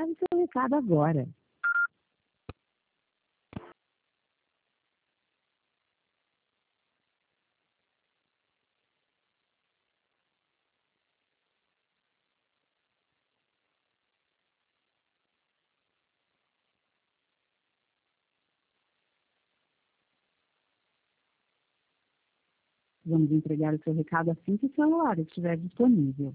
o seu recado agora. Vamos entregar o seu recado assim que o celular estiver disponível.